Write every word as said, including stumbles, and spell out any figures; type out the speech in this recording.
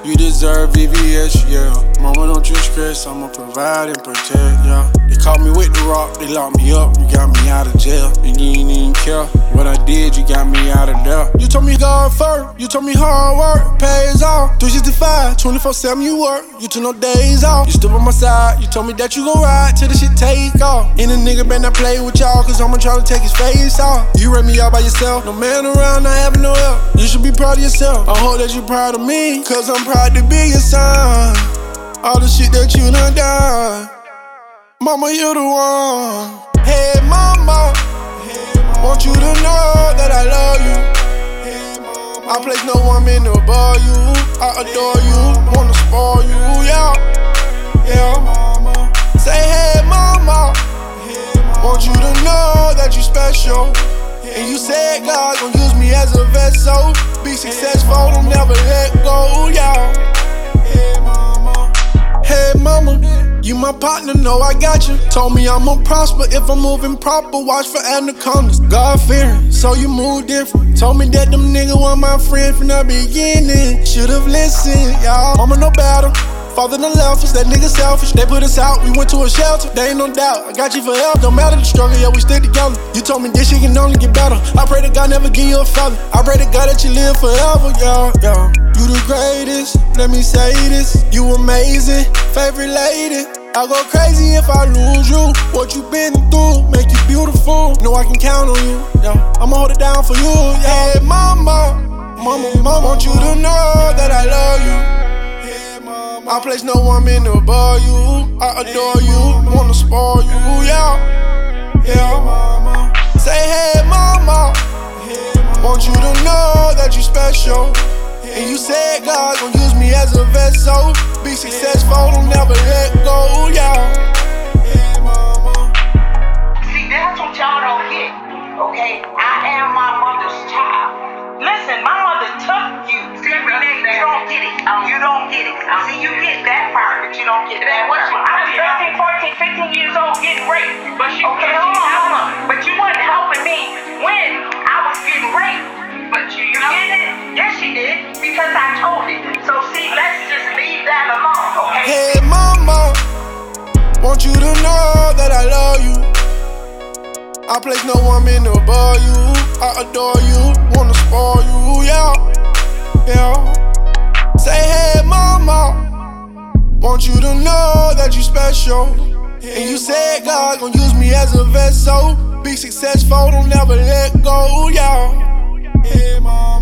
You deserve V V S, yeah. Mama, don't you stress, I'ma provide and protect, yeah. They caught me with the rock, they locked me up, you got me out of jail. And you ain't even care what I did, you got me out of there. You told me God first, you told me hard work pays off. three sixty-five, twenty-four seven you work, you took no days off. You stood by my side, you told me that you gon' ride till the shit take off. And a nigga better not play with y'all, cause I'ma try to take his face off. You run me out by yourself, no man around, not having no help. You should be proud of yourself, I hope that you proud of me, cause I'm proud to be your son. All the shit that you done done, mama, you the one. Hey mama, want you to know that I love you. I place no woman above you. I adore you, wanna spoil you, yeah, yeah. Say hey mama, want you to know that you special. And you said God gon' use me as a vessel. Be successful, don't never let go, yeah. Hey mama, you my partner, know I got you. Told me I'ma prosper if I'm moving proper. Watch for anacondas, God fearing, so you move different. Told me that them niggas were my friend from the beginning. Should've listened, y'all. Mama no better. Father no left us, that nigga selfish. They put us out, we went to a shelter. There ain't no doubt, I got you forever. Don't matter the struggle, yeah, we stick together. You told me this shit can only get better. I pray that God never give you a feather. I pray to God that you live forever, yeah, yeah. You the greatest, let me say this. You amazing, favorite lady. I go crazy if I lose you. What you been through, make you beautiful. Know I can count on you, yeah. I'ma hold it down for you, yeah. Hey mama, mama, mama, want you to know that I love you. I place no woman above you. I adore you, wanna spoil you, yeah, yeah. Say hey mama, want you to know that you special. And you said God gon' use me as a vessel. Be successful, don't never let go, yeah. See, that's what y'all don't get, okay? I am my mother's child. Listen, my mother took you. See, you don't get it. You don't get it. See, you get that part, but you don't get that part. I was thirteen, fourteen, fifteen years old getting raped. But you, okay, hold on, hold on. But you wasn't helping me when I was getting raped. But you, you did it? Yes, she did. Because I told it. So see, let's just leave that alone, okay? Hey mama, want you to know that I love you. I place no woman above you. I adore you, wanna spoil you, yeah, yeah. Say hey mama, want you to know that you special. And you said God gon' use me as a vessel. Be successful, don't never let go, yeah. Hey mama.